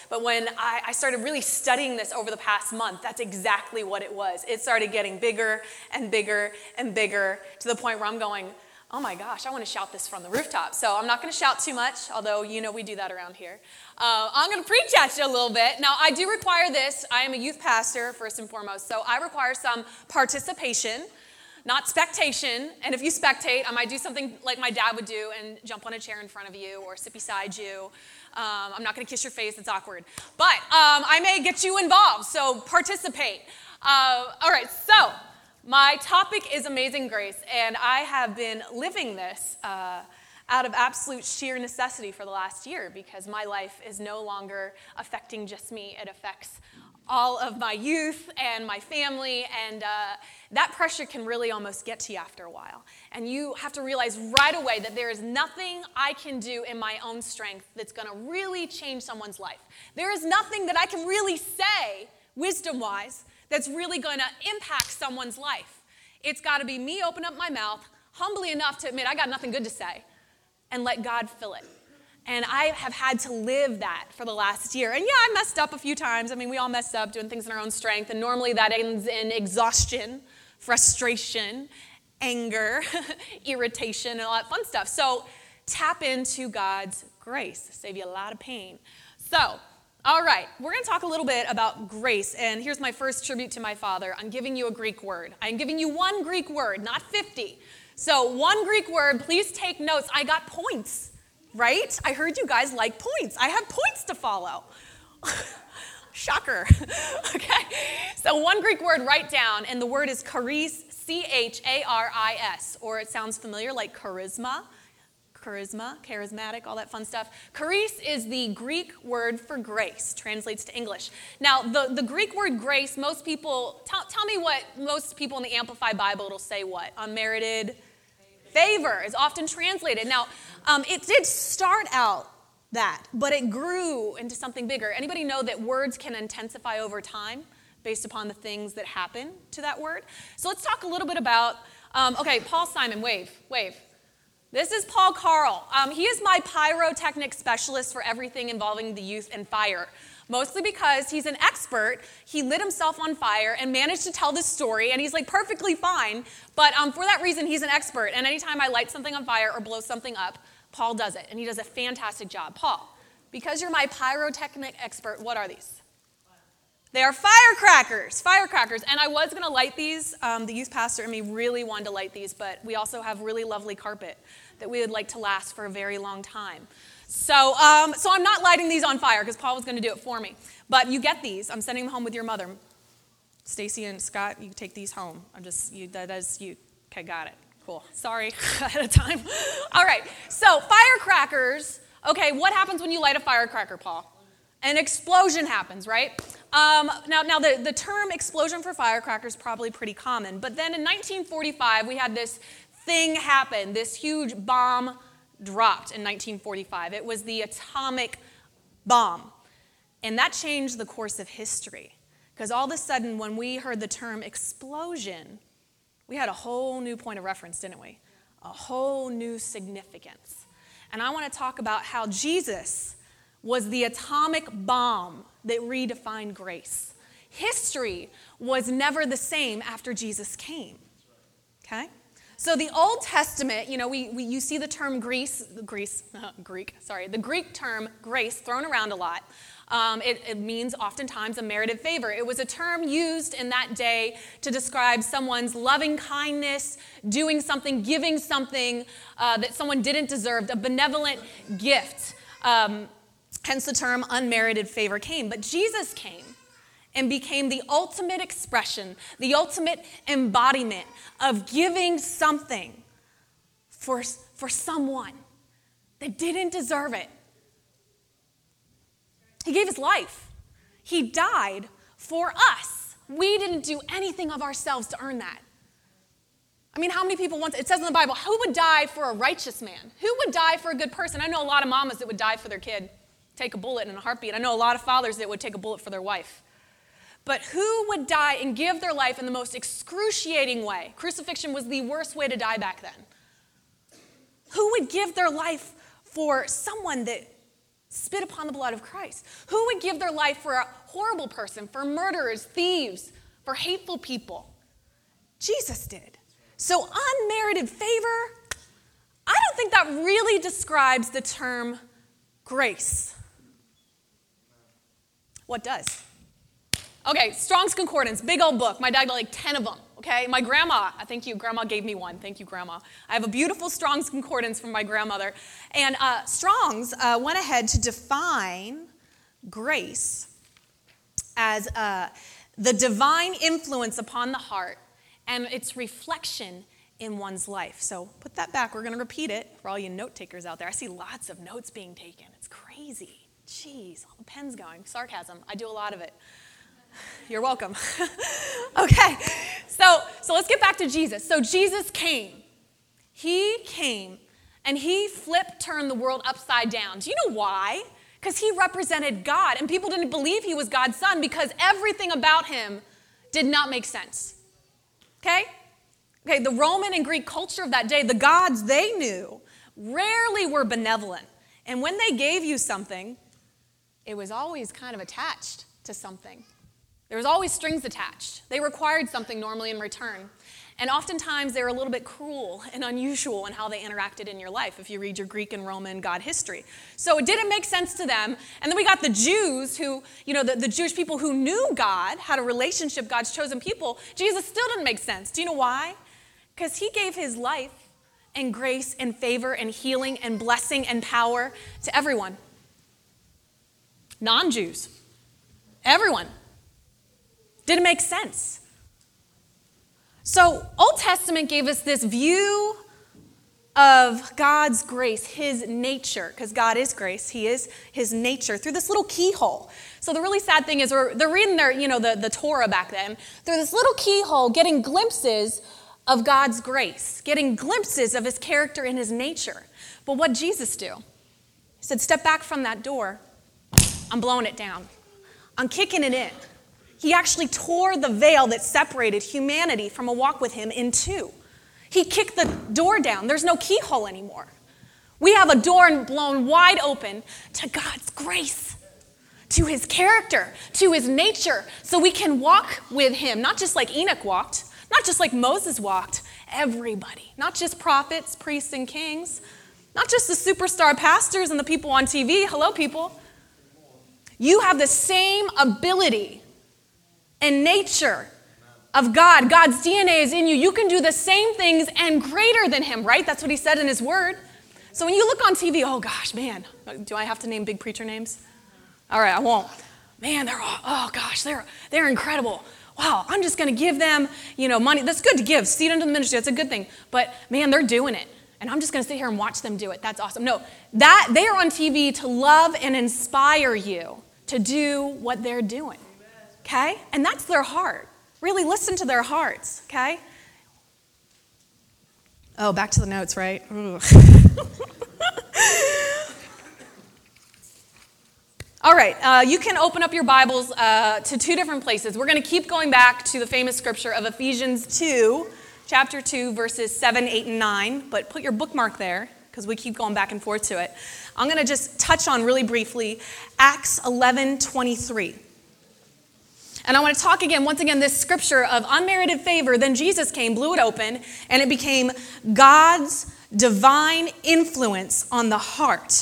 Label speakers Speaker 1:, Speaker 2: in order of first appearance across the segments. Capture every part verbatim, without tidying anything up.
Speaker 1: But when I, I started really studying this over the past month, that's exactly what it was. It started getting bigger and bigger and bigger to the point where I'm going, oh my gosh, I want to shout this from the rooftop. So I'm not going to shout too much, although you know we do that around here. Uh, I'm going to preach at you a little bit. Now, I do require this. I am a youth pastor, first and foremost, so I require some participation, not spectation. And if you spectate, I might do something like my dad would do and jump on a chair in front of you or sit beside you. Um, I'm not going to kiss your face. It's awkward. But um, I may get you involved, so participate. Uh, all right, so my topic is Amazing Grace, and I have been living this uh, out of absolute sheer necessity for the last year because my life is no longer affecting just me. It affects all of my youth and my family, and uh, that pressure can really almost get to you after a while. And you have to realize right away that there is nothing I can do in my own strength that's going to really change someone's life. There is nothing that I can really say, wisdom-wise, that's really going to impact someone's life. It's got to be me open up my mouth, humbly enough to admit I got nothing good to say, and let God fill it. And I have had to live that for the last year. And yeah, I messed up a few times. I mean, we all messed up doing things in our own strength, and normally that ends in exhaustion, frustration, anger, irritation, and all that fun stuff. So tap into God's grace. Save you a lot of pain. So, all right, we're going to talk a little bit about grace, and here's my first tribute to my father. I'm giving you a Greek word. I'm giving you one Greek word, not fifty. So one Greek word, please take notes. I got points, right? I heard you guys like points. I have points to follow. Shocker. Okay, so one Greek word, write down, and the word is charis, C H A R I S, or it sounds familiar like charisma. Charisma, charismatic, all that fun stuff. Charis is the Greek word for grace, translates to English. Now, the, the Greek word grace, most people, tell, tell me what most people in the Amplified Bible, it'll say what? Unmerited favor, favor is often translated. Now, um, it did start out that, but it grew into something bigger. Anybody know that words can intensify over time based upon the things that happen to that word? So let's talk a little bit about, um, okay, Paul Simon, wave, wave. This is Paul Carl. Um, he is my pyrotechnic specialist for everything involving the youth and fire, mostly because he's an expert. He lit himself on fire and managed to tell this story, and he's like perfectly fine. But um, for that reason, he's an expert. And anytime I light something on fire or blow something up, Paul does it, and he does a fantastic job. Paul, because you're my pyrotechnic expert, what are these? They are firecrackers, firecrackers. And I was going to light these. Um, the youth pastor and me really wanted to light these, but we also have really lovely carpet that we would like to last for a very long time. So um, so I'm not lighting these on fire because Paul was going to do it for me. But you get these. I'm sending them home with your mother. Stacy and Scott, you take these home. I'm just, you, that is you. Okay, got it. Cool. Sorry ahead of time. All right. So firecrackers. Okay, what happens when you light a firecracker, Paul? An explosion happens, right? Um, now, now the, the term explosion for firecrackers is probably pretty common. But then in nineteen forty-five, we had this thing happen. This huge bomb dropped in nineteen forty-five. It was the atomic bomb. And that changed the course of history. Because all of a sudden, when we heard the term explosion, we had a whole new point of reference, didn't we? A whole new significance. And I want to talk about how Jesus was the atomic bomb that redefined grace. History was never the same after Jesus came. Okay? So the Old Testament, you know, we, we you see the term Greece, Greece, uh, Greek, sorry, the Greek term grace thrown around a lot. Um, it, it means oftentimes a merited favor. It was a term used in that day to describe someone's loving kindness, doing something, giving something uh, that someone didn't deserve, a benevolent gift. Um, Hence the term unmerited favor came. But Jesus came and became the ultimate expression, the ultimate embodiment of giving something for, for someone that didn't deserve it. He gave his life. He died for us. We didn't do anything of ourselves to earn that. I mean, how many people want to, it says in the Bible, who would die for a righteous man? Who would die for a good person? I know a lot of mamas that would die for their kid. Take a bullet in a heartbeat. I know a lot of fathers that would take a bullet for their wife. But who would die and give their life in the most excruciating way? Crucifixion was the worst way to die back then. Who would give their life for someone that spit upon the blood of Christ? Who would give their life for a horrible person, for murderers, thieves, for hateful people? Jesus did. So unmerited favor, I don't think that really describes the term grace. What does? Okay, Strong's Concordance, big old book. My dad got like ten of them, okay? My grandma, I thank you, grandma gave me one. Thank you, grandma. I have a beautiful Strong's Concordance from my grandmother. And uh, Strong's uh, went ahead to define grace as uh, the divine influence upon the heart and its reflection in one's life. So put that back. We're going to repeat it for all you note takers out there. I see lots of notes being taken. It's crazy. Jeez, all the pens going. Sarcasm. I do a lot of it. You're welcome. Okay, so, so let's get back to Jesus. So Jesus came. He came, and he flipped, turned the world upside down. Do you know why? Because he represented God, and people didn't believe he was God's son because everything about him did not make sense. Okay? Okay, the Roman and Greek culture of that day, the gods they knew, rarely were benevolent. And when they gave you something, it was always kind of attached to something. There was always strings attached. They required something normally in return. And oftentimes they were a little bit cruel and unusual in how they interacted in your life if you read your Greek and Roman God history. So it didn't make sense to them. And then we got the Jews who, you know, the, the Jewish people who knew God, had a relationship, God's chosen people. Jesus still didn't make sense. Do you know why? Because he gave his life and grace and favor and healing and blessing and power to everyone. Non-Jews. Everyone. Didn't make sense. So Old Testament gave us this view of God's grace, his nature, because God is grace. He is his nature through this little keyhole. So the really sad thing is we're, they're reading their, you know, the, the Torah back then, through this little keyhole, getting glimpses of God's grace, getting glimpses of his character and his nature. But what did Jesus do? He said, step back from that door. I'm blowing it down. I'm kicking it in. He actually tore the veil that separated humanity from a walk with him in two. He kicked the door down. There's no keyhole anymore. We have a door blown wide open to God's grace, to his character, to his nature, so we can walk with him, not just like Enoch walked, not just like Moses walked, everybody, not just prophets, priests, and kings, not just the superstar pastors and the people on T V. Hello, people. You have the same ability and nature of God. God's D N A is in you. You can do the same things and greater than him, right? That's what he said in his word. So when you look on T V, oh gosh, man, do I have to name big preacher names? All right, I won't. Man, they're all, oh gosh, they're they're incredible. Wow, I'm just going to give them, you know, money. That's good to give. Seed into the ministry, that's a good thing. But man, they're doing it. And I'm just going to sit here and watch them do it. That's awesome. No, that they are on T V to love and inspire you to do what they're doing. Okay? And that's their heart. Really listen to their hearts, okay? Oh, back to the notes, right? All right, uh, you can open up your Bibles uh, to two different places. We're going to keep going back to the famous scripture of Ephesians two, chapter two, verses seven, eight, and nine. But put your bookmark there, because we keep going back and forth to it. I'm going to just touch on really briefly Acts eleven twenty-three. And I want to talk again, once again, this scripture of unmerited favor. Then Jesus came, blew it open, and it became God's divine influence on the heart.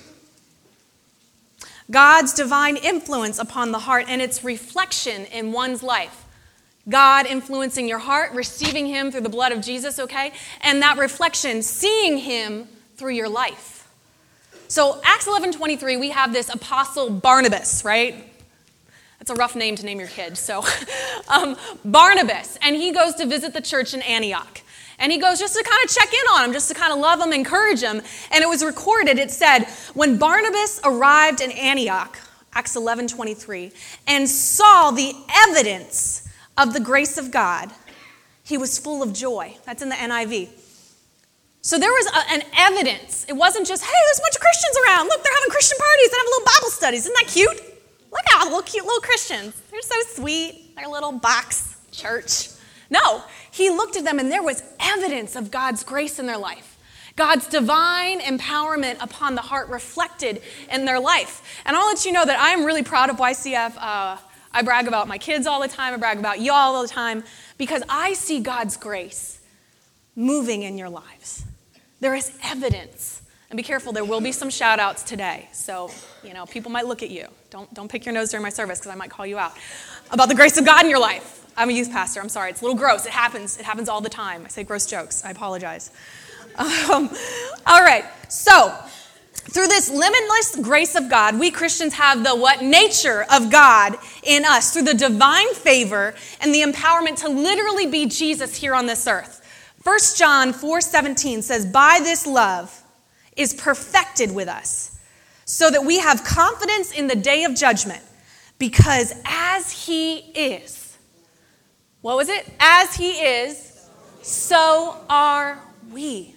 Speaker 1: God's divine influence upon the heart and its reflection in one's life. God influencing your heart, receiving him through the blood of Jesus, okay? And that reflection, seeing him through your life. So Acts eleven twenty-three, we have this apostle Barnabas, right? That's a rough name to name your kid. So um, Barnabas, and he goes to visit the church in Antioch. And he goes just to kind of check in on them, just to kind of love them, encourage them. And it was recorded, it said, when Barnabas arrived in Antioch, Acts eleven twenty-three, and saw the evidence of the grace of God, he was full of joy. That's in the N I V. So there was a, an evidence. It wasn't just, hey, there's a bunch of Christians around. Look, they're having Christian parties and having little Bible studies. Isn't that cute? Look at all the little cute little Christians. They're so sweet. They're a little box church. No, he looked at them and there was evidence of God's grace in their life. God's divine empowerment upon the heart reflected in their life. And I'll let you know that I'm really proud of Y C F. Uh, I brag about my kids all the time. I brag about y'all all the time because I see God's grace moving in your lives. There is evidence. And be careful, there will be some shout outs today. So, you know, people might look at you. Don't, don't pick your nose during my service because I might call you out. About the grace of God in your life. I'm a youth pastor. I'm sorry. It's a little gross. It happens. It happens all the time. I say gross jokes. I apologize. Um, all right. So, through this limitless grace of God, we Christians have the what? Nature of God in us. Through the divine favor and the empowerment to literally be Jesus here on this earth. First John four seventeen says, by this love is perfected with us, so that we have confidence in the day of judgment, because as he is, what was it? As he is, so are we.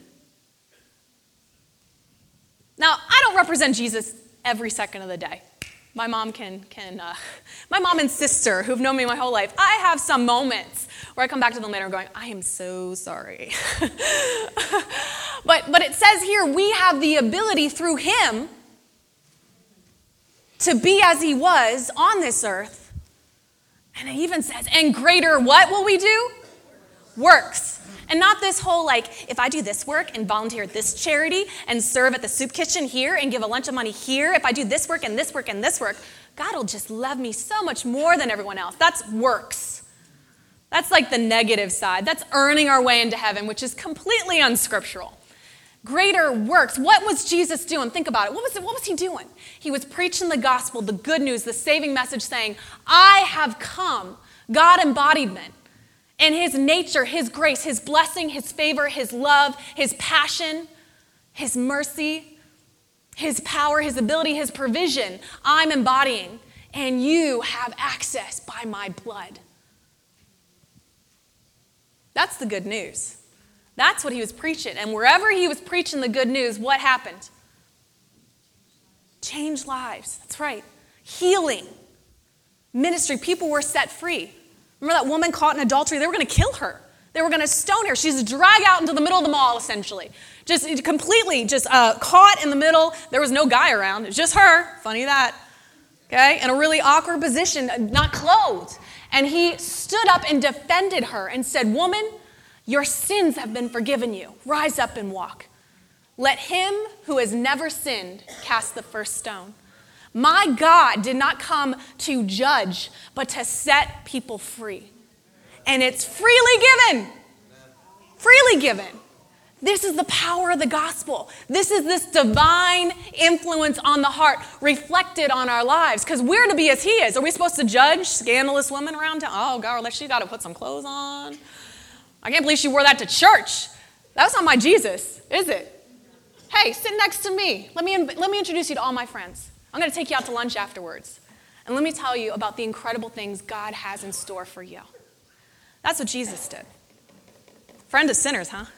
Speaker 1: Now, I don't represent Jesus every second of the day. My mom can, can uh, my mom and sister who've known me my whole life, I have some moments where I come back to them later going, I am so sorry. but, but it says here, we have the ability through him to be as he was on this earth. And it even says, and greater what will we do? Works. And not this whole like, if I do this work and volunteer at this charity and serve at the soup kitchen here and give a lunch of money here, if I do this work and this work and this work, God will just love me so much more than everyone else. That's works. That's like the negative side. That's earning our way into heaven, which is completely unscriptural. Greater works. What was Jesus doing? Think about it. What was it? What was he doing? He was preaching the gospel, the good news, the saving message, saying, I have come, God embodiment. And his nature, his grace, his blessing, his favor, his love, his passion, his mercy, his power, his ability, his provision, I'm embodying. And you have access by my blood. That's the good news. That's what he was preaching. And wherever he was preaching the good news, what happened? Changed lives. That's right. Healing. Ministry. People were set free. Remember that woman caught in adultery? They were going to kill her. They were going to stone her. She's dragged out into the middle of the mall, essentially. Just completely just uh, caught in the middle. There was no guy around. It was just her. Funny that. Okay? In a really awkward position, not clothed. And he stood up and defended her and said, woman, your sins have been forgiven you. Rise up and walk. Let him who has never sinned cast the first stone. My God did not come to judge, but to set people free. And it's freely given. Freely given. This is the power of the gospel. This is this divine influence on the heart reflected on our lives. Because we're to be as he is. Are we supposed to judge scandalous women around town? Oh, God, she got to put some clothes on. I can't believe she wore that to church. That's not my Jesus, is it? Hey, sit next to me. Let me, let me introduce you to all my friends. I'm going to take you out to lunch afterwards. And let me tell you about the incredible things God has in store for you. That's what Jesus did. Friend of sinners, huh?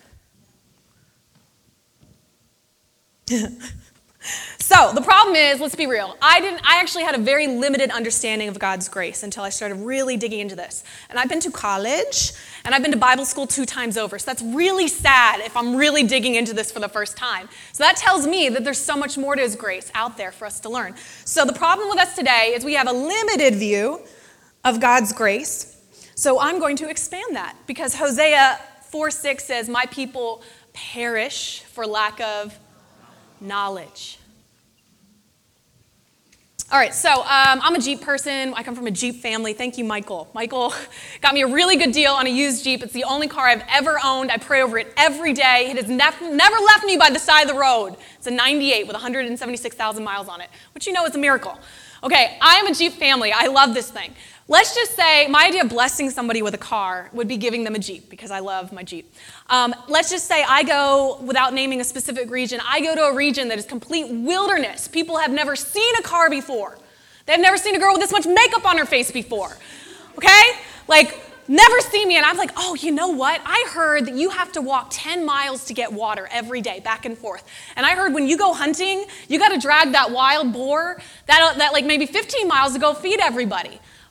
Speaker 1: So the problem is, let's be real. I didn't. I actually had a very limited understanding of God's grace until I started really digging into this. And I've been to college, and I've been to Bible school two times over. So that's really sad if I'm really digging into this for the first time. So that tells me that there's so much more to his grace out there for us to learn. So the problem with us today is we have a limited view of God's grace. So I'm going to expand that because Hosea four six says, my people perish for lack of knowledge. All right, so um, I'm a Jeep person. I come from a Jeep family. Thank you, Michael. Michael got me a really good deal on a used Jeep. It's the only car I've ever owned. I pray over it every day. It has nef- never left me by the side of the road. It's a ninety-eight with one hundred seventy-six thousand miles on it, which you know is a miracle. Okay, I am a Jeep family. I love this thing. Let's just say my idea of blessing somebody with a car would be giving them a Jeep because I love my Jeep. Um, let's just say I go, without naming a specific region, I go to a region that is complete wilderness. People have never seen a car before. They've never seen a girl with this much makeup on her face before. Okay? Like, never seen me. And I'm like, oh, you know what? I heard that you have to walk ten miles to get water every day, back and forth. And I heard when you go hunting, you got to drag that wild boar, that, that like maybe fifteen miles to go feed everybody.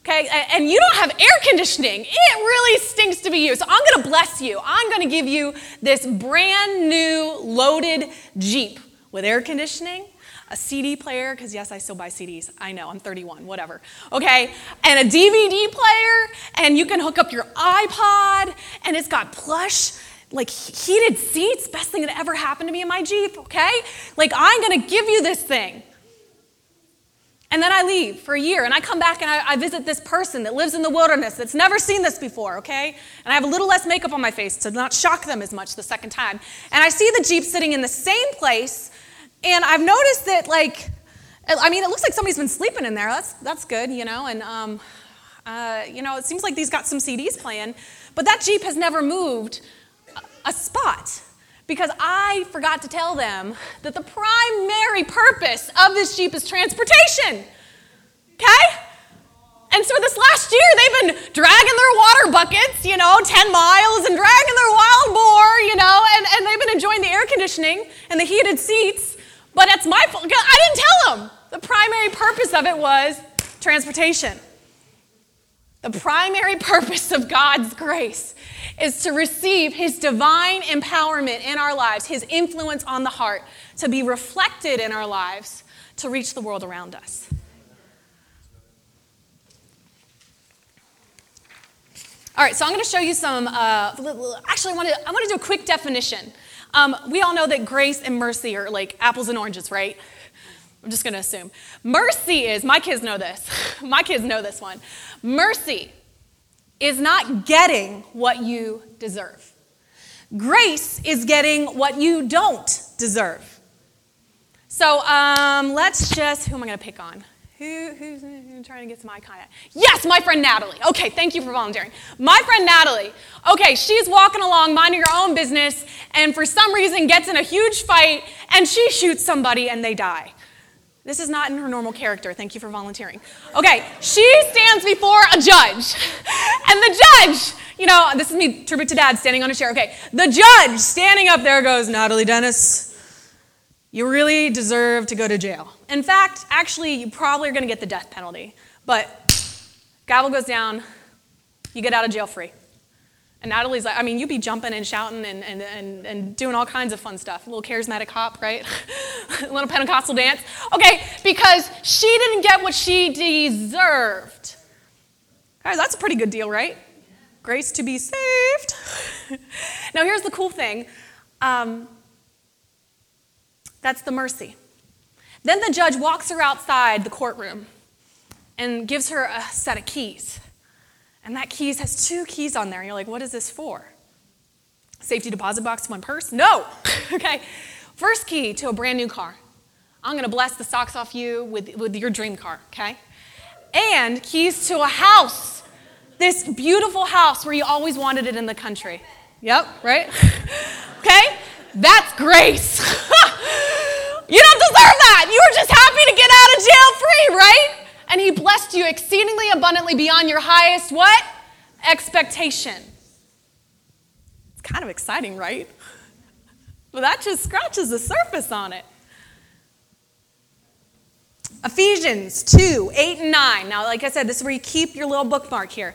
Speaker 1: Okay, and you don't have air conditioning. It really stinks to be you. So I'm going to bless you. I'm going to give you this brand new loaded Jeep with air conditioning, a C D player, because yes, I still buy C Ds. I know, I'm thirty-one, whatever. Okay, and a D V D player, and you can hook up your iPod, and it's got plush, like heated seats. Best thing that ever happened to me in my Jeep, okay? Like, I'm going to give you this thing. And then I leave for a year, and I come back and I, I visit this person that lives in the wilderness that's never seen this before, okay? And I have a little less makeup on my face to not shock them as much the second time. And I see the Jeep sitting in the same place, and I've noticed that, like, I mean, it looks like somebody's been sleeping in there. That's that's good, you know, and, um, uh, you know, it seems like these got some C Ds playing. But that Jeep has never moved a, a spot, because I forgot to tell them that the primary purpose of this Jeep is transportation, okay? And so this last year, they've been dragging their water buckets, you know, ten miles, and dragging their wild boar, you know, and, and they've been enjoying the air conditioning and the heated seats, but that's my fault. I didn't tell them. The primary purpose of it was transportation. The primary purpose of God's grace is to receive his divine empowerment in our lives, his influence on the heart, to be reflected in our lives, to reach the world around us. All right, so I'm going to show you some, uh, actually I want to I want to do a quick definition. Um, we all know that grace and mercy are like apples and oranges, right? I'm just going to assume. Mercy is, my kids know this. My kids know this one. Mercy is not getting what you deserve. Grace is getting what you don't deserve. So um, let's just, who am I going to pick on? Who, who's trying to get some eye contact? Yes, my friend Natalie. Okay, thank you for volunteering. My friend Natalie. Okay, she's walking along, minding her own business, and for some reason gets in a huge fight, and she shoots somebody, and they die. This is not in her normal character. Thank you for volunteering. Okay, she stands before a judge. And the judge, you know, this is me, tribute to Dad, standing on a chair. Okay, the judge standing up there goes, Natalie Dennis, you really deserve to go to jail. In fact, actually, you probably are going to get the death penalty. But gavel goes down, you get out of jail free. And Natalie's like, I mean, you'd be jumping and shouting and, and, and, and doing all kinds of fun stuff. A little charismatic hop, right? A little Pentecostal dance. Okay, because she didn't get what she deserved. Guys, that's a pretty good deal, right? Grace to be saved. Now, here's the cool thing. Um, that's the mercy. Then the judge walks her outside the courtroom and gives her a set of keys. And that keys has two keys on there. And you're like, what is this for? Safety deposit box to my purse? No. Okay. First key to a brand new car. I'm going to bless the socks off you with, with your dream car, okay? And keys to a house. This beautiful house where you always wanted it in the country. Yep, right? Okay? That's grace. You don't deserve that. You were just happy to get out of jail free, right? And he blessed you exceedingly abundantly beyond your highest what? Expectation. It's kind of exciting, right? But that just scratches the surface on it. Ephesians two, eight and nine. Now, like I said, this is where you keep your little bookmark here.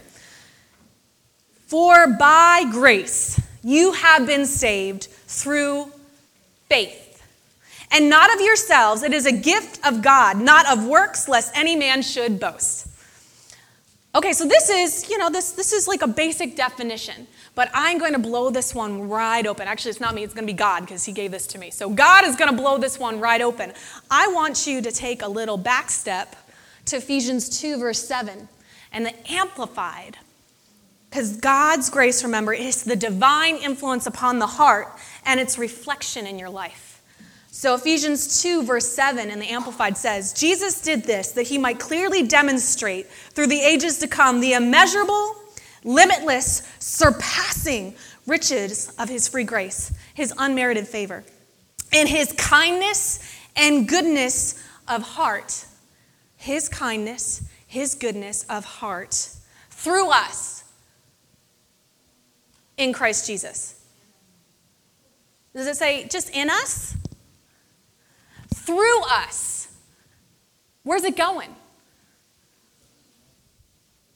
Speaker 1: For by grace you have been saved through faith. And not of yourselves, it is a gift of God, not of works, lest any man should boast. Okay, so this is, you know, this, this is like a basic definition, but I'm going to blow this one right open. Actually, it's not me, it's going to be God, because he gave this to me. So God is going to blow this one right open. I want you to take a little back step to Ephesians two, verse seven, and the Amplified. Because God's grace, remember, is the divine influence upon the heart and its reflection in your life. So Ephesians two, verse seven in the Amplified says, Jesus did this that he might clearly demonstrate through the ages to come the immeasurable, limitless, surpassing riches of his free grace, his unmerited favor, and his kindness and goodness of heart. His kindness, his goodness of heart through us in Christ Jesus. Does it say just in us? Through us. Where's it going?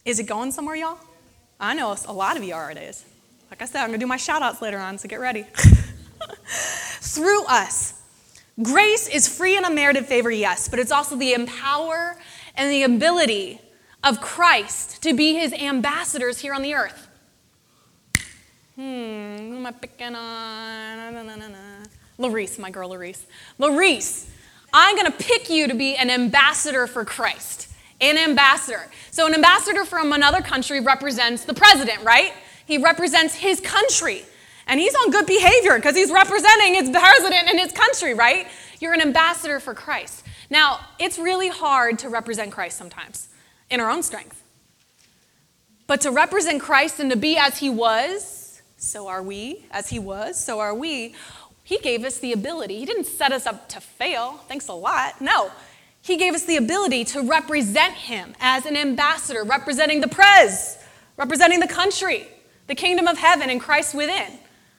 Speaker 1: Is it going somewhere, y'all? I know a lot of you are, it is. Like I said, I'm going to do my shout-outs later on, so get ready. Through us. Grace is free and unmerited favor, yes, but it's also the empower and the ability of Christ to be his ambassadors here on the earth. Hmm, who am I picking on? Na, na, na, na. Larice, my girl Larice. Larice, I'm going to pick you to be an ambassador for Christ. An ambassador. So an ambassador from another country represents the president, right? He represents his country. And he's on good behavior because he's representing his president and his country, right? You're an ambassador for Christ. Now, it's really hard to represent Christ sometimes in our own strength. But to represent Christ and to be as he was, so are we. As he was, so are we. He gave us the ability. He didn't set us up to fail. Thanks a lot. No. He gave us the ability to represent him as an ambassador, representing the prez, representing the country, the kingdom of heaven and Christ within.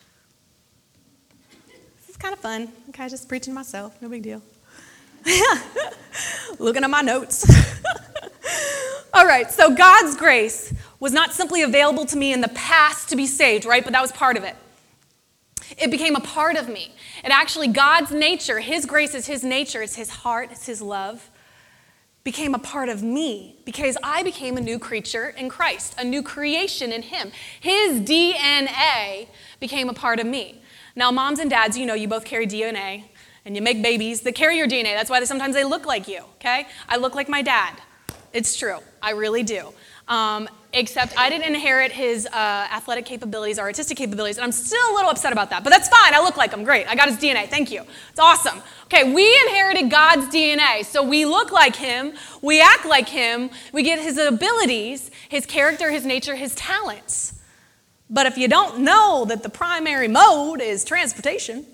Speaker 1: It's kind of fun. Okay, just preaching to myself. No big deal. Looking at my notes. All right, so God's grace was not simply available to me in the past to be saved, right? But that was part of it. It became a part of me. And actually, God's nature, his grace is his nature, it's his heart, it's his love, became a part of me because I became a new creature in Christ, a new creation in him. His D N A became a part of me. Now, moms and dads, you know, you both carry D N A, and you make babies that carry your D N A. That's why they, sometimes they look like you, okay? I look like my dad. It's true. I really do. Um, except I didn't inherit his uh, athletic capabilities or artistic capabilities, and I'm still a little upset about that. But that's fine. I look like him. Great. I got his D N A. Thank you. It's awesome. Okay, we inherited God's D N A, so we look like him. We act like him. We get his abilities, his character, his nature, his talents. But if you don't know that the primary mode is transportation,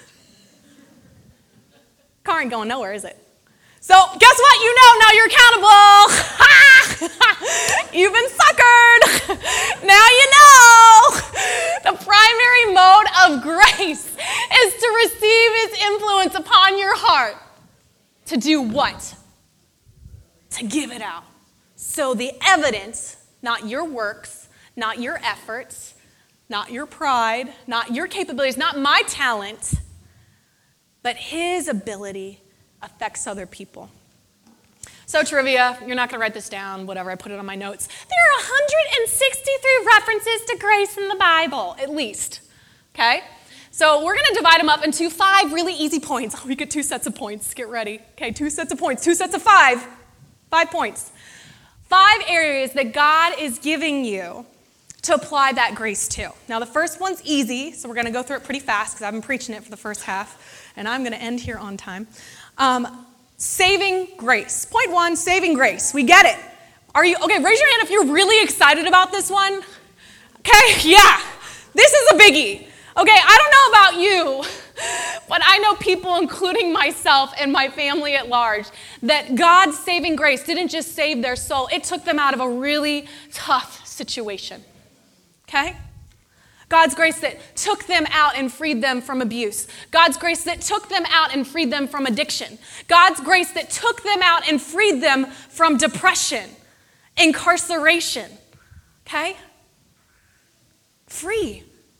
Speaker 1: car ain't going nowhere, is it? So guess what? You know now you're accountable. You've been suckered. Now you know. The primary mode of grace is to receive his influence upon your heart. To do what? To give it out. So the evidence, not your works, not your efforts, not your pride, not your capabilities, not my talent, but his ability affects other people. So trivia, you're not going to write this down, whatever, I put it on my notes. There are one hundred sixty-three references to grace in the Bible, at least, okay? So we're going to divide them up into five really easy points. Oh, we get two sets of points, get ready. Okay, two sets of points, two sets of five, five points. Five areas that God is giving you to apply that grace to. Now, the first one's easy, so we're going to go through it pretty fast because I've been preaching it for the first half, and I'm going to end here on time. Um, saving grace. Point one, saving grace. We get it. Are you, okay, raise your hand if you're really excited about this one. Okay, yeah, this is a biggie. Okay, I don't know about you, but I know people, including myself and my family at large, that God's saving grace didn't just save their soul, it took them out of a really tough situation. Okay? God's grace that took them out and freed them from abuse. God's grace that took them out and freed them from addiction. God's grace that took them out and freed them from depression, incarceration. Okay? Free.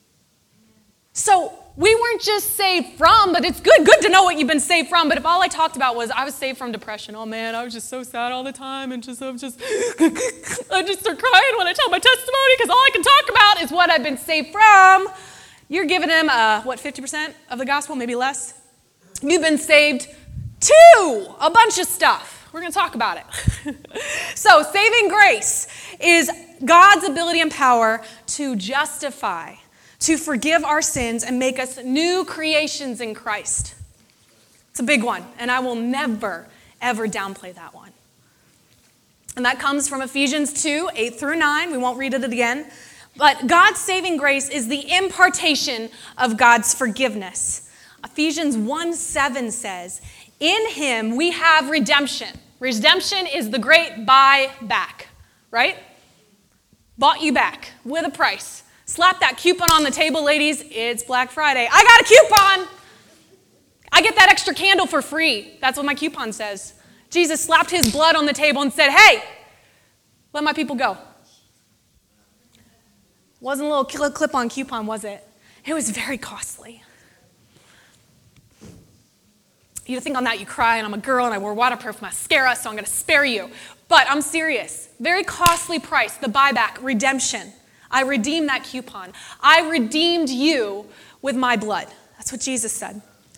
Speaker 1: So we weren't just saved from, but it's good, good to know what you've been saved from. But if all I talked about was I was saved from depression, oh man, I was just so sad all the time, and just I'm just I just start crying when I tell my testimony because all I can talk about is what I've been saved from. You're giving him uh, what fifty percent of the gospel, maybe less. You've been saved to a bunch of stuff. We're going to talk about it. So saving grace is God's ability and power to justify, to forgive our sins and make us new creations in Christ. It's a big one, and I will never, ever downplay that one. And that comes from Ephesians two, eight through nine. We won't read it again. But God's saving grace is the impartation of God's forgiveness. Ephesians one seven says, in him we have redemption. Redemption is the great buy back, right? Bought you back with a price. Slap that coupon on the table, ladies. It's Black Friday. I got a coupon. I get that extra candle for free. That's what my coupon says. Jesus slapped his blood on the table and said, hey, Let my people go. Wasn't a little clip-on coupon, was it? It was very costly. You think on that, you cry, and I'm a girl, and I wore waterproof mascara, so I'm going to spare you. But I'm serious. Very costly price, the buyback, redemption. I redeemed that coupon. I redeemed you with my blood. That's what Jesus said.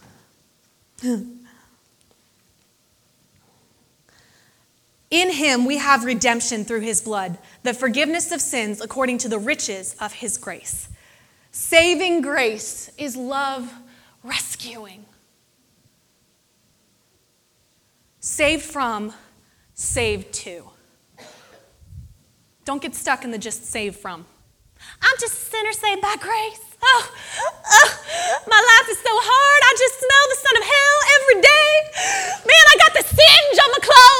Speaker 1: In him we have redemption through his blood, the forgiveness of sins according to the riches of his grace. Saving grace is love rescuing. Saved from, saved to. Don't get stuck in the just saved from. I'm just a sinner saved by grace. Oh, oh, my life is so hard. I just smell the son of hell every day. Man, I got the singe on my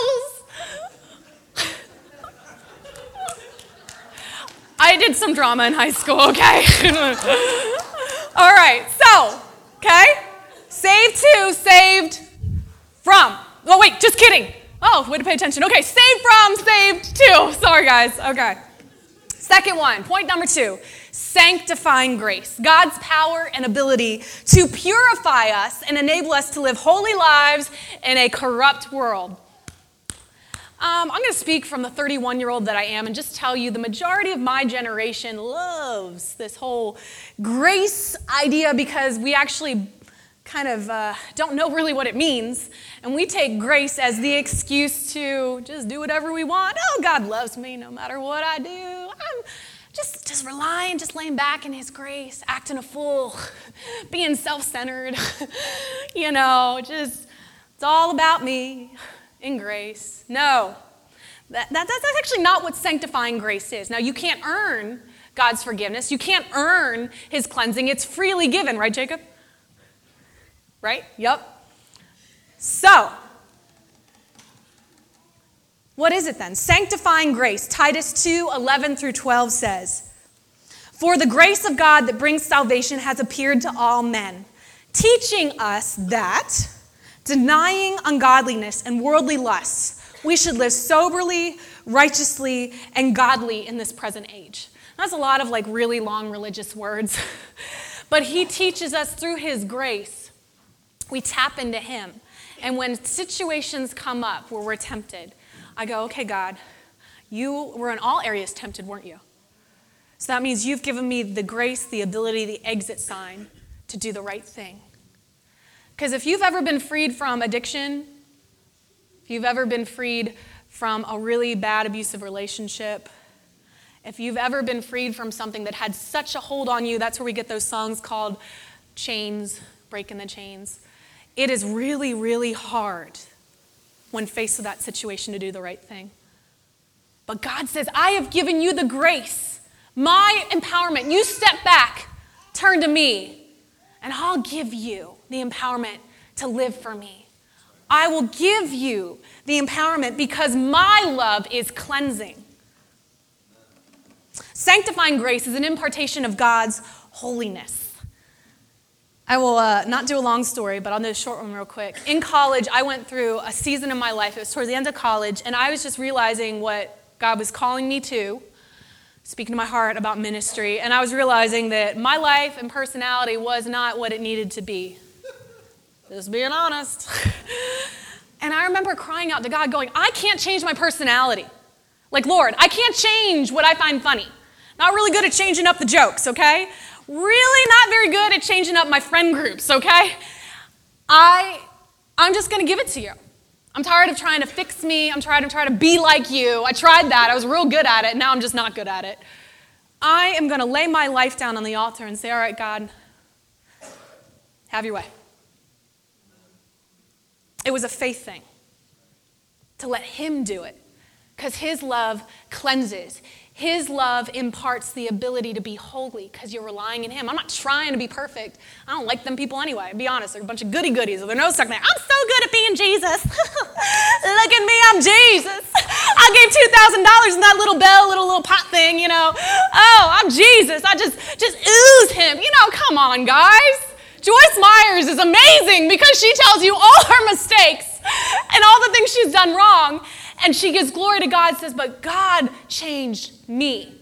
Speaker 1: clothes. I did some drama in high school, okay? All right, so, okay? Saved to, saved from. Oh, wait, just kidding. Oh, way to pay attention. Okay, saved from, saved to. Sorry, guys. Okay. Second one, point number two, sanctifying grace. God's power and ability to purify us and enable us to live holy lives in a corrupt world. Um, I'm going to speak from the thirty-one-year-old that I am and just tell you the majority of my generation loves this whole grace idea because we actually kind of uh, don't know really what it means. And we take grace as the excuse to just do whatever we want. Oh, God loves me no matter what I do. I'm just, just relying, just laying back in his grace, acting a fool, being self-centered. You know, just, it's all about me in grace. No, that, that, that's actually not what sanctifying grace is. Now, you can't earn God's forgiveness. You can't earn his cleansing. It's freely given, right, Jacob? Right? Yep. So, what is it then? Sanctifying grace. Titus two, eleven through twelve says, "For the grace of God that brings salvation has appeared to all men, teaching us that, denying ungodliness and worldly lusts, we should live soberly, righteously, and godly in this present age." That's a lot of like really long religious words. But he teaches us through his grace. We tap into him. And when situations come up where we're tempted, I go, okay, God, you were in all areas tempted, weren't you? So that means you've given me the grace, the ability, the exit sign to do the right thing. Because if you've ever been freed from addiction, if you've ever been freed from a really bad abusive relationship, if you've ever been freed from something that had such a hold on you, that's where we get those songs called Chains, Breaking the Chains. It is really, really hard when faced with that situation to do the right thing. But God says, I have given you the grace, my empowerment. You step back, turn to me, and I'll give you the empowerment to live for me. I will give you the empowerment because my love is cleansing. Sanctifying grace is an impartation of God's holiness. I will uh, not do a long story, but I'll do a short one real quick. In college, I went through a season of my life. It was towards the end of college, and I was just realizing what God was calling me to, speaking to my heart about ministry, and I was realizing that my life and personality was not what it needed to be. Just being honest. And I remember crying out to God, going, I can't change my personality. Like, Lord, I can't change what I find funny. Not really good at changing up the jokes, okay? Really not very good at changing up my friend groups, okay? I, I'm just going to give it to you. I'm tired of trying to fix me. I'm tired of trying to be like you. I tried that. I was real good at it. And now I'm just not good at it. I am going to lay my life down on the altar and say, all right, God, have your way. It was a faith thing to let him do it because his love cleanses. His love imparts the ability to be holy because you're relying in him. I'm not trying to be perfect. I don't like them people anyway. Be honest, they're a bunch of goody-goodies with their nose stuck in there. I'm so good at being Jesus. Look at me, I'm Jesus. I gave two thousand dollars in that little bell, little little pot thing, you know. Oh, I'm Jesus. I just, just ooze him. You know, come on, guys. Joyce Myers is amazing because she tells you all her mistakes and all the things she's done wrong. And she gives glory to God, says, but God changed me.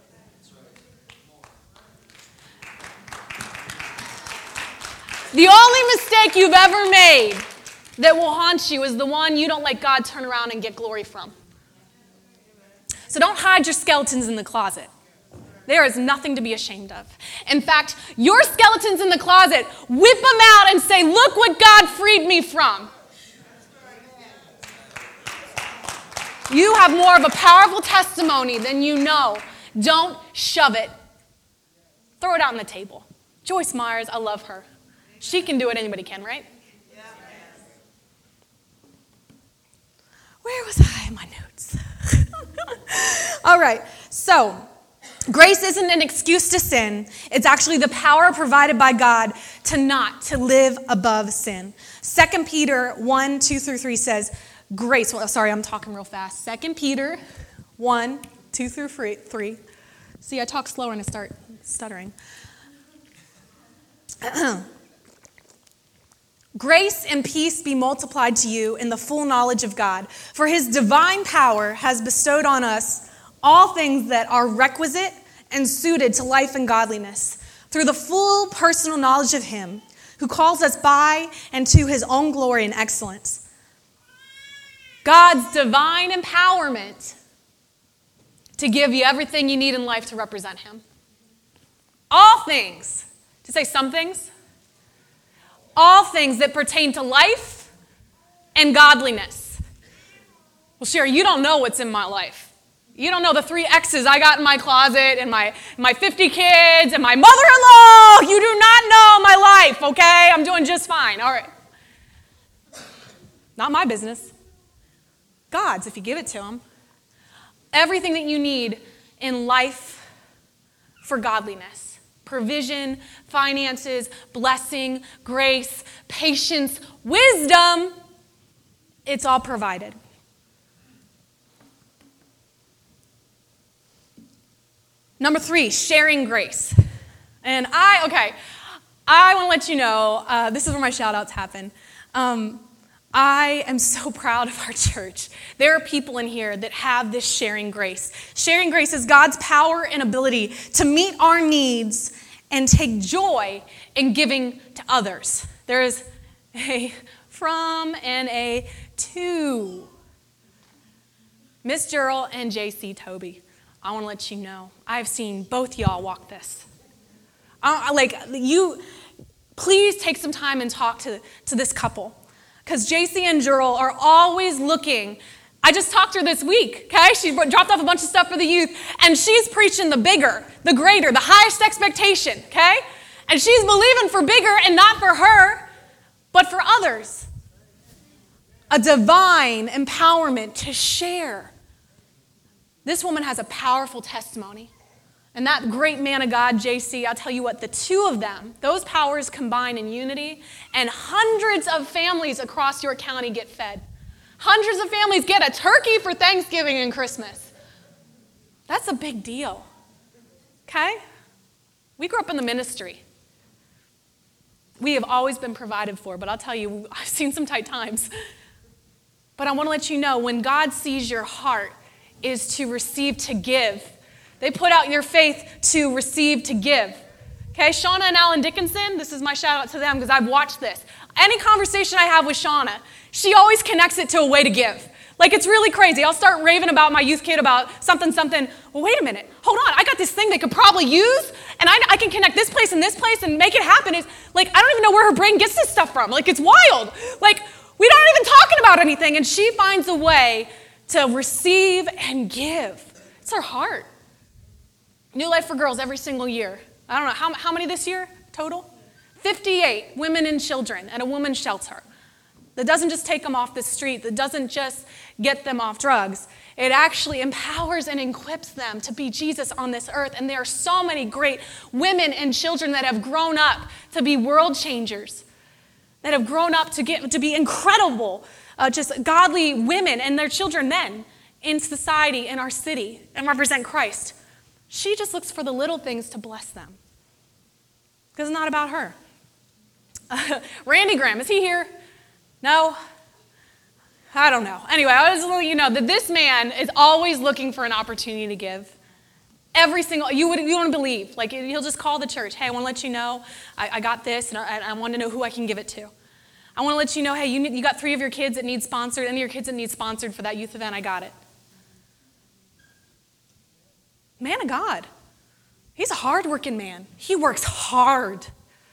Speaker 1: The only mistake you've ever made that will haunt you is the one you don't let God turn around and get glory from. So don't hide your skeletons in the closet. There is nothing to be ashamed of. In fact, your skeletons in the closet, whip them out and say, look what God freed me from. You have more of a powerful testimony than you know. Don't shove it. Throw it out on the table. Joyce Myers, I love her. She can do it, anybody can, right? Where was I in my notes? All right, so grace isn't an excuse to sin. It's actually the power provided by God to not, to live above sin. Second Peter one, two through three says, grace, well, sorry, I'm talking real fast. Second Peter one, two through three. See, I talk slower and I start stuttering. Grace and peace be multiplied to you in the full knowledge of God. For his divine power has bestowed on us all things that are requisite and suited to life and godliness, through the full personal knowledge of him who calls us by and to his own glory and excellence. God's divine empowerment to give you everything you need in life to represent him. All things. To say some things? All things that pertain to life and godliness. Well, Sherry, you don't know what's in my life. You don't know the three X's I got in my closet and my, my fifty kids and my mother-in-law. You do not know my life, okay? I'm doing just fine. All right. Not my business. God's, if you give it to him. Everything that you need in life for godliness. Provision, finances, blessing, grace, patience, wisdom. It's all provided. Number three, sharing grace. And I, okay, I want to let you know, uh, this is where my shout-outs happen. Um, I am so proud of our church. There are people in here that have this sharing grace. Sharing grace is God's power and ability to meet our needs and take joy in giving to others. There is a from and a to. Miss Gerald and J C Toby, I want to let you know, I've seen both y'all walk this. I, like, you, please take some time and talk to, to this couple. Because J C and Gerald are always looking. I just talked to her this week, okay? She dropped off a bunch of stuff for the youth, and she's preaching the bigger, the greater, the highest expectation, okay? And she's believing for bigger and not for her, but for others. A divine empowerment to share. This woman has a powerful testimony. And that great man of God, J C, I'll tell you what, the two of them, those powers combine in unity, and hundreds of families across York County get fed. Hundreds of families get a turkey for Thanksgiving and Christmas. That's a big deal, okay? We grew up in the ministry. We have always been provided for, but I'll tell you, I've seen some tight times. But I want to let you know, when God sees your heart is to receive, to give. They put out your faith to receive, to give. Okay, Shauna and Alan Dickinson, this is my shout out to them because I've watched this. Any conversation I have with Shauna, she always connects it to a way to give. Like, it's really crazy. I'll start raving about my youth kid about something, something. Well, wait a minute. Hold on. I got this thing they could probably use, and I, I can connect this place and this place and make it happen. It's like, I don't even know where her brain gets this stuff from. Like, it's wild. Like, we aren't even talking about anything, and she finds a way to receive and give. It's her heart. New Life for Girls every single year. I don't know, how, how many this year total? fifty-eight women and children at a women's shelter. That doesn't just take them off the street. That doesn't just get them off drugs. It actually empowers and equips them to be Jesus on this earth. And there are so many great women and children that have grown up to be world changers, that have grown up to get to be incredible, uh, just godly women and their children men in society, in our city, and represent Christ. She just looks for the little things to bless them. Because it's not about her. Uh, Randy Graham, is he here? No? I don't know. Anyway, I was letting you know that this man is always looking for an opportunity to give. Every single, you would, you wouldn't believe. Like, he'll just call the church. Hey, I want to let you know I, I got this, and I, I want to know who I can give it to. I want to let you know, hey, you, need, you got three of your kids that need sponsored, any of your kids that need sponsored for that youth event, I got it. Man of God. He's a hard-working man. He works hard.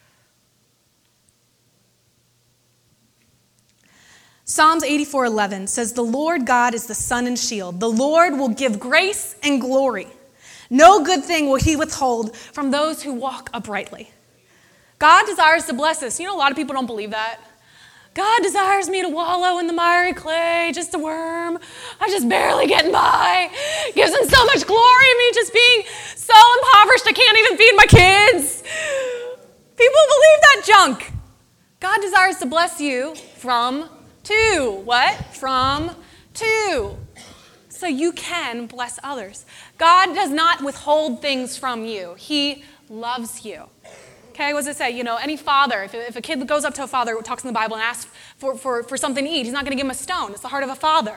Speaker 1: Psalms eighty-four eleven says, the Lord God is the sun and shield. The Lord will give grace and glory. No good thing will he withhold from those who walk uprightly. God desires to bless us. You know, a lot of people don't believe that. God desires me to wallow in the miry clay, just a worm. I'm just barely getting by. Gives him so much glory, me just being so impoverished I can't even feed my kids. People believe that junk. God desires to bless you from two. What? From two. So you can bless others. God does not withhold things from you. He loves you. Okay, what does it say? You know, any father, if, if a kid goes up to a father, talks in the Bible, and asks for, for, for something to eat, he's not going to give him a stone. It's the heart of a father.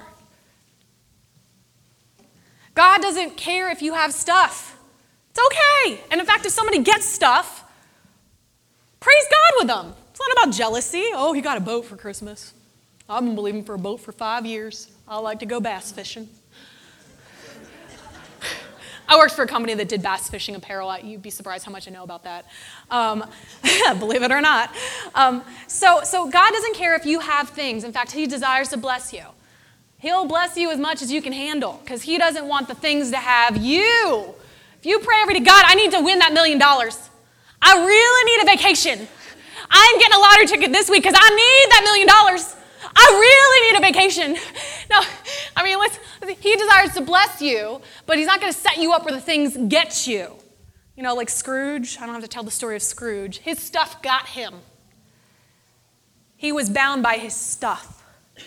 Speaker 1: God doesn't care if you have stuff. It's okay. And in fact, if somebody gets stuff, praise God with them. It's not about jealousy. Oh, he got a boat for Christmas. I've been believing for a boat for five years. I like to go bass fishing. I worked for a company that did bass fishing apparel. You'd be surprised how much I know about that. Um, believe it or not. Um, so, so God doesn't care if you have things. In fact, he desires to bless you. He'll bless you as much as you can handle because he doesn't want the things to have you. If you pray every day, God, I need to win that million dollars. I really need a vacation. I'm getting a lottery ticket this week because I need that million dollars. I really need a vacation. No, I mean, let's, he desires to bless you, but he's not going to set you up where the things get you. You know, like Scrooge. I don't have to tell the story of Scrooge. His stuff got him. He was bound by his stuff.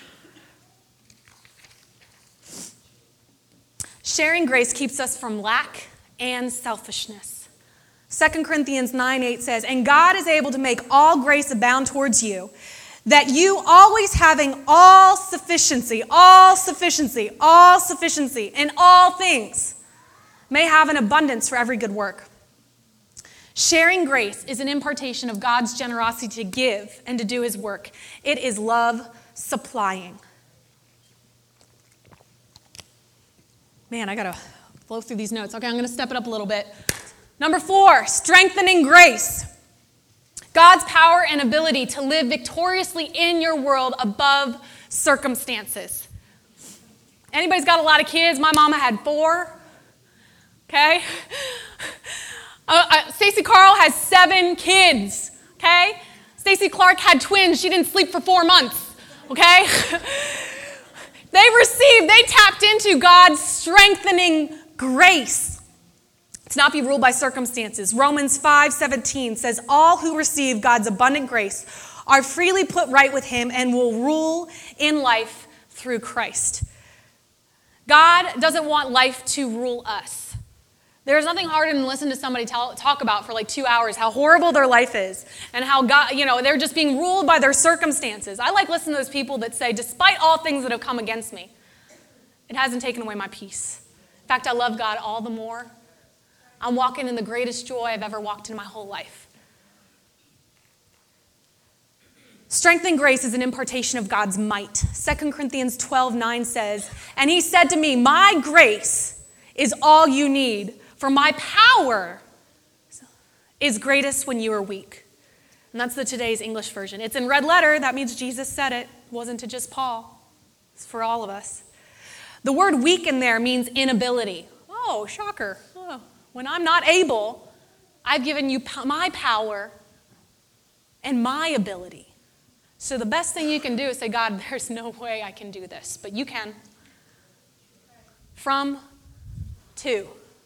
Speaker 1: Sharing grace keeps us from lack and selfishness. Second Corinthians nine eight says, and God is able to make all grace abound towards you, that you always having all sufficiency, all sufficiency, all sufficiency in all things may have an abundance for every good work. Sharing grace is an impartation of God's generosity to give and to do his work. It is love supplying. Man, I got to flow through these notes. Okay, I'm going to step it up a little bit. Number four, strengthening grace. God's power and ability to live victoriously in your world above circumstances. Anybody's got a lot of kids? My mama had four. Okay? Uh, uh, Stacy Carl has seven kids. Okay? Stacy Clark had twins. She didn't sleep for four months. Okay? They received, they tapped into God's strengthening grace. To not be ruled by circumstances. Romans five seventeen says, all who receive God's abundant grace are freely put right with him and will rule in life through Christ. God doesn't want life to rule us. There's nothing harder than listen to somebody tell, talk about for like two hours how horrible their life is and how God, you know, they're just being ruled by their circumstances. I like listening to those people that say, despite all things that have come against me, it hasn't taken away my peace. In fact, I love God all the more. I'm walking in the greatest joy I've ever walked in my whole life. Strength and grace is an impartation of God's might. Second Corinthians twelve nine says, and he said to me, my grace is all you need, for my power is greatest when you are weak. And that's the today's English version. It's in red letter. That means Jesus said it. It wasn't to just Paul. It's for all of us. The word weak in there means inability. Oh, shocker. Oh. When I'm not able, I've given you my power and my ability. So the best thing you can do is say, God, there's no way I can do this, but you can. From two.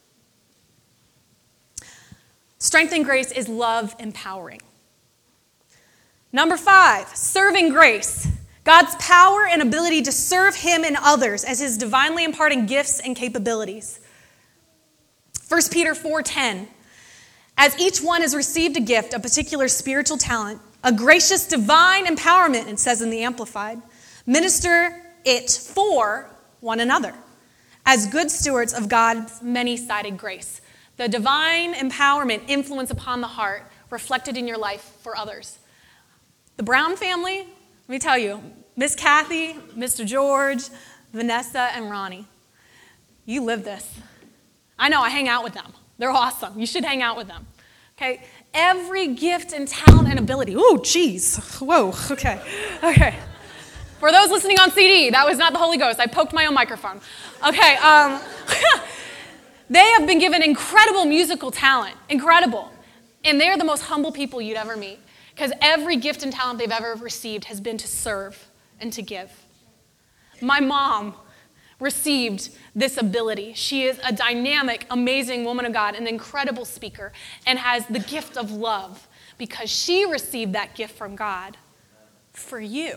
Speaker 1: Strength and grace is love empowering. Number five, serving grace. God's power and ability to serve him and others as his divinely imparting gifts and capabilities. First Peter four ten, as each one has received a gift, a particular spiritual talent, a gracious divine empowerment, it says in the Amplified, minister it for one another as good stewards of God's many-sided grace. The divine empowerment, influence upon the heart reflected in your life for others. The Brown family, let me tell you, Miss Kathy, Mister George, Vanessa, and Ronnie, you live this. I know, I hang out with them. They're awesome. You should hang out with them. Okay? Every gift and talent and ability. Ooh, geez. Whoa, okay. Okay. For those listening on C D, that was not the Holy Ghost. I poked my own microphone. Okay. Um, they have been given incredible musical talent. Incredible. And they're the most humble people you'd ever meet. Because every gift and talent they've ever received has been to serve and to give. My mom received this ability. She is a dynamic, amazing woman of God, an incredible speaker, and has the gift of love because she received that gift from God for you.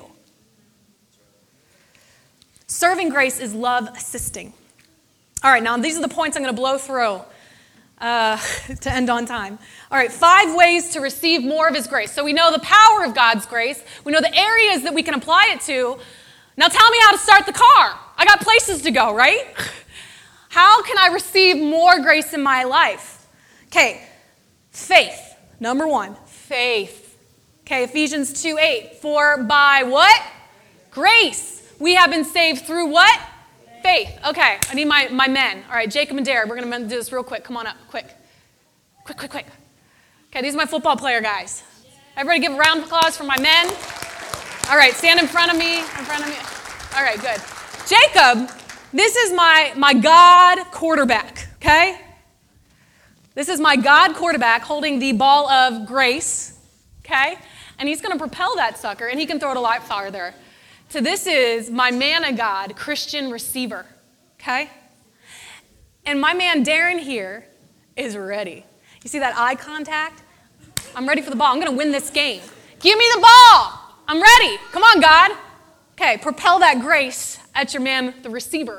Speaker 1: Serving grace is love assisting. All right, now these are the points I'm going to blow through uh, to end on time. All right, five ways to receive more of his grace. So we know the power of God's grace. We know the areas that we can apply it to. Now tell me how to start the car. I got places to go, right? How can I receive more grace in my life? Okay, faith. Number one, faith. Okay, Ephesians two eight. For by what? Grace. We have been saved through what? Faith. Okay, I need my, my men. All right, Jacob and Derek, we're going to do this real quick. Come on up, quick. Quick, quick, quick. Okay, these are my football player guys. Everybody give a round of applause for my men. All right, stand in front of me, in front of me. All right, good. Jacob, this is my, my God quarterback, okay? This is my God quarterback holding the ball of grace, okay? And he's going to propel that sucker, and he can throw it a lot farther. So this is my man of God, Christian receiver, okay? And my man Darren here is ready. You see that eye contact? I'm ready for the ball. I'm going to win this game. Give me the ball. I'm ready. Come on, God. Okay, propel that grace at your man, the receiver.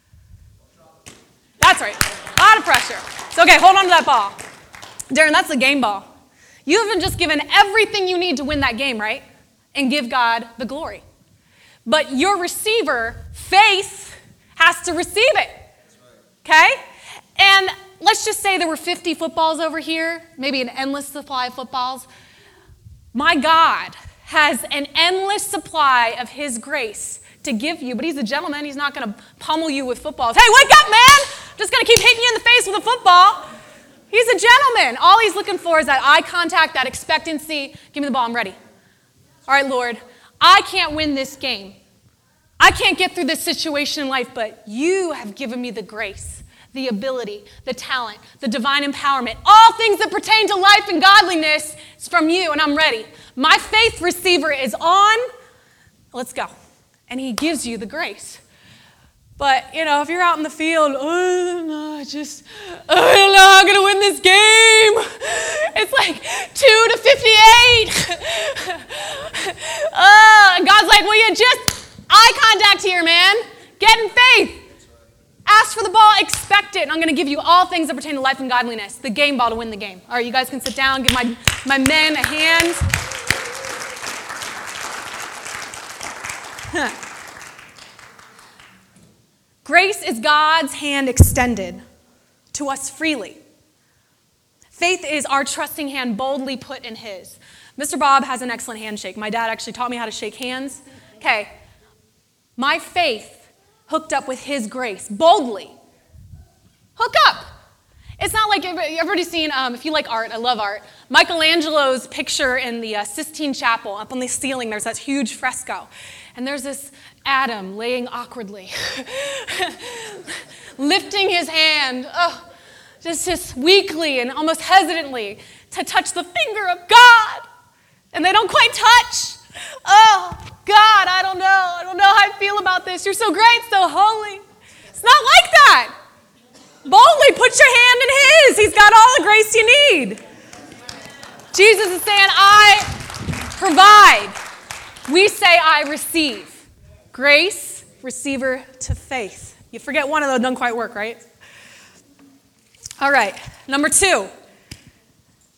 Speaker 1: That's right. A lot of pressure. So, okay, hold on to that ball. Darren, that's the game ball. You haven't just given everything you need to win that game, right? And give God the glory. But your receiver, faith, has to receive it. Okay? And let's just say there were fifty footballs over here, maybe an endless supply of footballs. My God has an endless supply of his grace to give you, but he's a gentleman. He's not going to pummel you with footballs. Hey, wake up, man! I'm just going to keep hitting you in the face with a football. He's a gentleman. All he's looking for is that eye contact, that expectancy. Give me the ball. I'm ready. All right, Lord, I can't win this game. I can't get through this situation in life, but you have given me the grace, the ability, the talent, the divine empowerment, all things that pertain to life and godliness is from you, and I'm ready. My faith receiver is on. Let's go. And he gives you the grace. But, you know, if you're out in the field, oh, no, just, oh, no, I'm going to win this game. It's like two to fifty-eight. Oh, and God's like, will you just eye contact here, man? Get in faith. Ask for the ball, expect it. And I'm going to give you all things that pertain to life and godliness. The game ball to win the game. All right, you guys can sit down. Give my, my men a hand. Huh. Grace is God's hand extended to us freely. Faith is our trusting hand boldly put in his. Mister Bob has an excellent handshake. My dad actually taught me how to shake hands. Okay. My faith hooked up with his grace boldly. Hook up. It's not like, everybody's seen, um, if you like art, I love art, Michelangelo's picture in the uh, Sistine Chapel. Up on the ceiling, there's that huge fresco. And there's this Adam laying awkwardly, lifting his hand, oh, just, just weakly and almost hesitantly to touch the finger of God. And they don't quite touch. Oh, God, I don't know. I don't know how I feel about this. You're so great, so holy. It's not like that. Boldly put your hand in his. He's got all the grace you need. Jesus is saying, I provide. We say, I receive. Grace, receiver to faith. You forget one of those, don't quite work, right? All right, number two.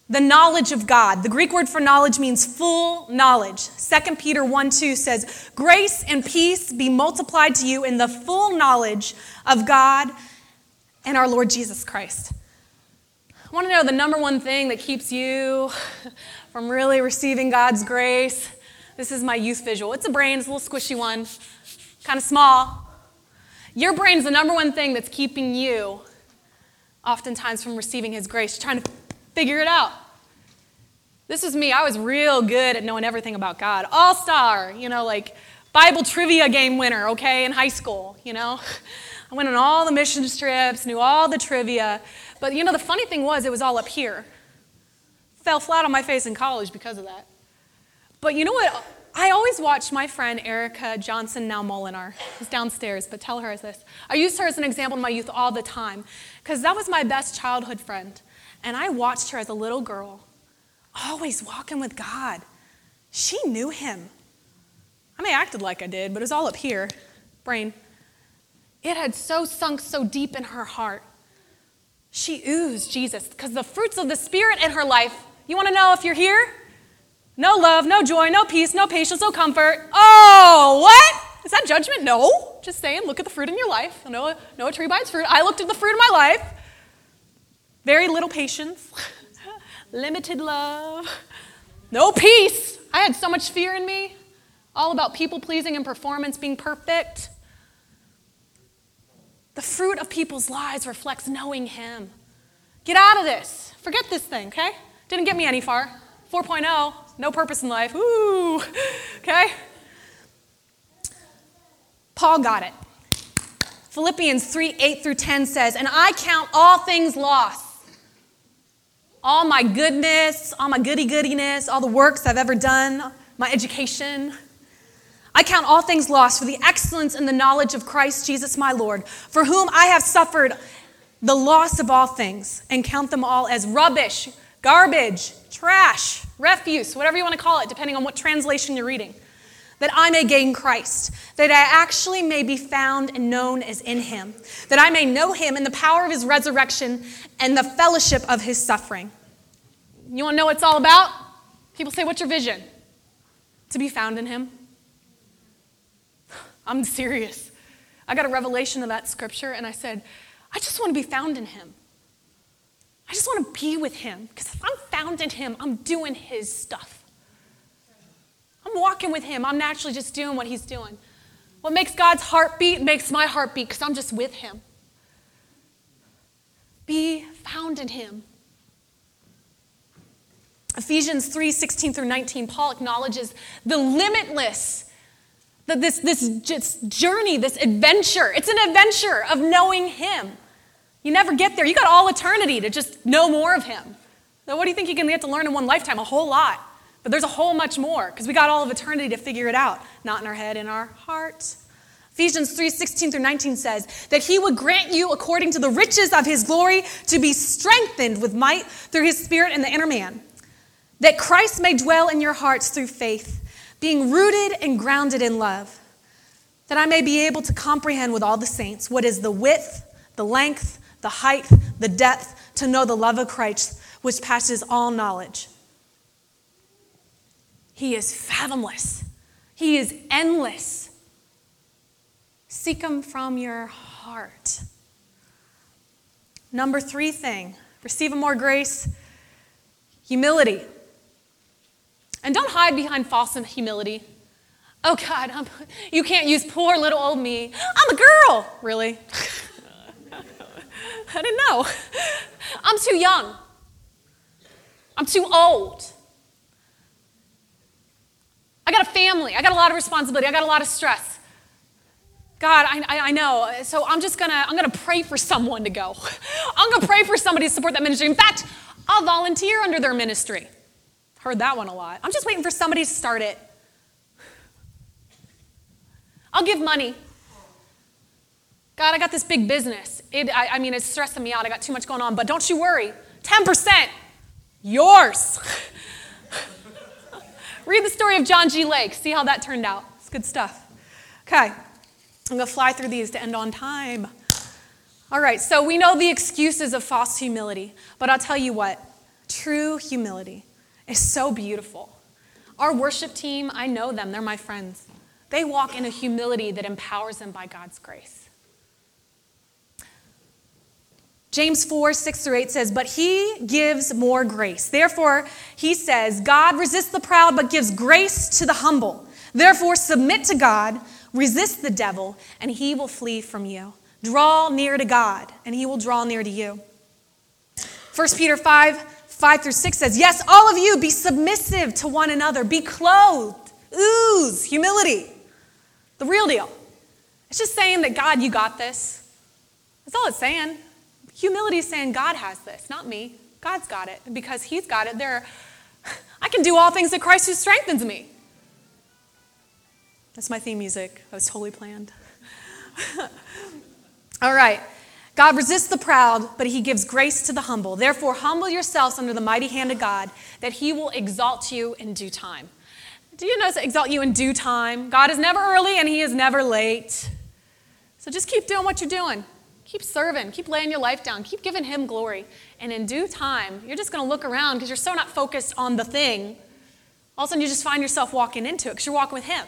Speaker 1: the knowledge of God. The Greek word for knowledge means full knowledge. Second Peter one two says, grace and peace be multiplied to you in the full knowledge of God and our Lord Jesus Christ. I want to know the number one thing that keeps you from really receiving God's grace. This is my youth visual. It's a brain, it's a little squishy one, kind of small. Your brain's the number one thing that's keeping you oftentimes from receiving his grace, trying to figure it out. This is me. I was real good at knowing everything about God. All-star, you know, like Bible trivia game winner, okay, in high school, you know. I went on all the mission trips, knew all the trivia. But, you know, the funny thing was it was all up here. Fell flat on my face in college because of that. But you know what? I always watch my friend Erica Johnson, now Molinar, who's downstairs, but tell her this. I used her as an example in my youth all the time because that was my best childhood friend. And I watched her as a little girl, always walking with God. She knew him. I may have acted like I did, but it was all up here, brain. It had so sunk so deep in her heart. She oozed Jesus because the fruits of the Spirit in her life, you want to know if you're here? No love, no joy, no peace, no patience, no comfort. Oh, what? Is that judgment? No. Just saying, look at the fruit in your life. Know, know a tree by its fruit. I looked at the fruit in my life. Very little patience. Limited love. No peace. I had so much fear in me. All about people-pleasing and performance, being perfect. The fruit of people's lives reflects knowing him. Get out of this. Forget this thing, okay? Didn't get me any far. four point oh, no purpose in life. Ooh, okay? Paul got it. Philippians three, eight through ten says, and I count all things lost. All my goodness, all my goody-goodiness, all the works I've ever done, my education. I count all things lost for the excellence and the knowledge of Christ Jesus my Lord, for whom I have suffered the loss of all things, and count them all as rubbish, garbage, trash, refuse, whatever you want to call it, depending on what translation you're reading, that I may gain Christ, that I actually may be found and known as in him, that I may know him in the power of his resurrection and the fellowship of his suffering. You want to know what it's all about? People say, what's your vision? To be found in him. I'm serious. I got a revelation of that scripture, and I said, I just want to be found in him. I just want to be with him, because if I'm found in him, I'm doing his stuff. I'm walking with him. I'm naturally just doing what he's doing. What makes God's heart beat makes my heart beat, because I'm just with him. Be found in him. Ephesians three, sixteen through nineteen, Paul acknowledges the limitless, the, this, this just journey, this adventure. It's an adventure of knowing him. You never get there. You got all eternity to just know more of him. So what do you think you can get to learn in one lifetime? A whole lot. But there's a whole much more, because we got all of eternity to figure it out. Not in our head, in our heart. Ephesians three, sixteen through nineteen says that he would grant you, according to the riches of his glory, to be strengthened with might through his Spirit in the inner man, that Christ may dwell in your hearts through faith, being rooted and grounded in love, that I may be able to comprehend with all the saints what is the width, the length, the height, the depth, to know the love of Christ, which passes all knowledge. He is fathomless. He is endless. Seek him from your heart. Number three thing, receive more grace, humility. And don't hide behind false humility. Oh God, I'm, you can't use poor little old me. I'm a girl. Really? I didn't know. I'm too young. I'm too old. I got a family. I got a lot of responsibility. I got a lot of stress. God, I, I, I know. So I'm just gonna, I'm gonna pray for someone to go. I'm gonna pray for somebody to support that ministry. In fact, I'll volunteer under their ministry. Heard that one a lot. I'm just waiting for somebody to start it. I'll give money. God, I got this big business. It, I, I mean, it's stressing me out. I got too much going on. But don't you worry. ten percent, yours. Read the story of John G. Lake. See how that turned out. It's good stuff. Okay. I'm going to fly through these to end on time. All right. So we know the excuses of false humility. But I'll tell you what. True humility is so beautiful. Our worship team, I know them. They're my friends. They walk in a humility that empowers them by God's grace. James four, six through eight says, but he gives more grace. Therefore, he says, God resists the proud, but gives grace to the humble. Therefore, submit to God, resist the devil, and he will flee from you. Draw near to God, and he will draw near to you. First Peter five, five through six says, yes, all of you be submissive to one another. Be clothed. Ooze humility. The real deal. It's just saying that, God, you got this. That's all it's saying. Humility is saying God has this, not me. God's got it. And because he's got it, there, I can do all things that Christ who strengthens me. That's my theme music. That was totally planned. All right. God resists the proud, but he gives grace to the humble. Therefore, humble yourselves under the mighty hand of God, that he will exalt you in due time. Do you notice exalt you in due time? God is never early and he is never late. So just keep doing what you're doing. Keep serving. Keep laying your life down. Keep giving him glory. And in due time, you're just going to look around because you're so not focused on the thing. All of a sudden, you just find yourself walking into it because you're walking with him.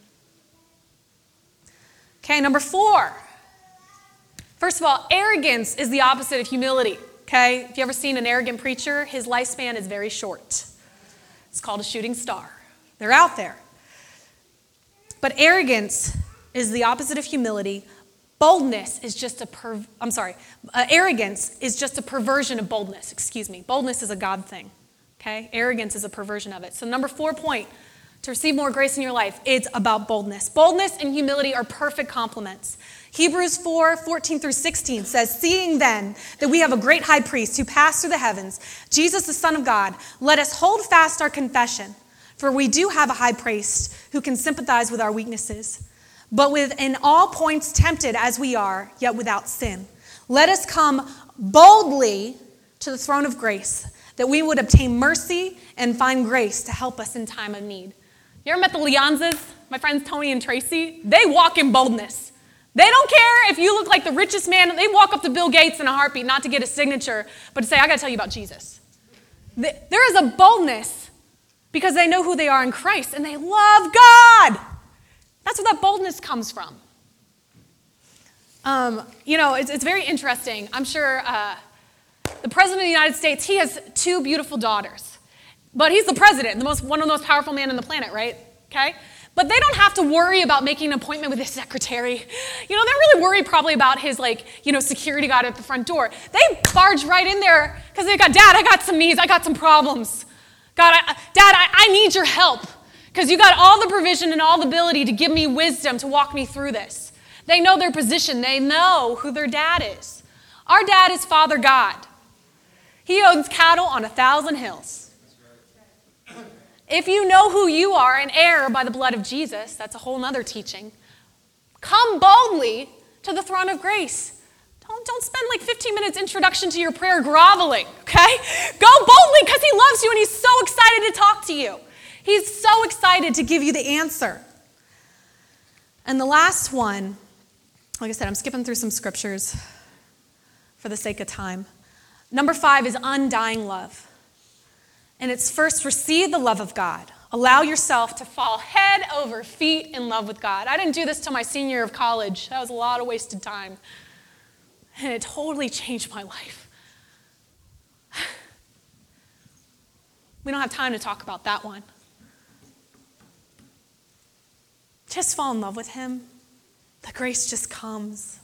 Speaker 1: Okay, number four. First of all, arrogance is the opposite of humility. Okay, if you ever seen an arrogant preacher, his lifespan is very short. It's called a shooting star. They're out there. But arrogance is the opposite of humility. Boldness is just a, per, I'm sorry, uh, arrogance is just a perversion of boldness, excuse me. Boldness is a God thing, okay? Arrogance is a perversion of it. So number four point, to receive more grace in your life, it's about boldness. Boldness and humility are perfect complements. Hebrews four, fourteen through sixteen says, seeing then that we have a great high priest who passed through the heavens, Jesus the Son of God, let us hold fast our confession, for we do have a high priest who can sympathize with our weaknesses. But with in all points tempted as we are, yet without sin. Let us come boldly to the throne of grace, that we would obtain mercy and find grace to help us in time of need. You ever met the Leonzas, my friends Tony and Tracy? They walk in boldness. They don't care if you look like the richest man. They walk up to Bill Gates in a heartbeat, not to get a signature, but to say, I got to tell you about Jesus. There is a boldness because they know who they are in Christ, and they love God. That's where that boldness comes from. Um, you know, it's, it's very interesting. I'm sure uh, the President of the United States, he has two beautiful daughters. But he's the president, the most, one of the most powerful men on the planet, right? Okay? But they don't have to worry about making an appointment with his secretary. You know, they're really worried probably about his, like, you know, security guard at the front door. They barge right in there because they got, Dad, I got some needs. I got some problems. God, I, Dad, I, I need your help. Because you got all the provision and all the ability to give me wisdom to walk me through this. They know their position. They know who their dad is. Our dad is Father God. He owns cattle on a thousand hills. If you know who you are, an heir by the blood of Jesus, that's a whole other teaching. Come boldly to the throne of grace. Don't, don't spend like fifteen minutes introduction to your prayer groveling, okay? Go boldly because he loves you and he's so excited to talk to you. He's so excited to give you the answer. And the last one, like I said, I'm skipping through some scriptures for the sake of time. Number five is undying love. And it's first, receive the love of God. Allow yourself to fall head over feet in love with God. I didn't do this till my senior year of college. That was a lot of wasted time. And it totally changed my life. We don't have time to talk about that one. Just fall in love with him. The grace just comes.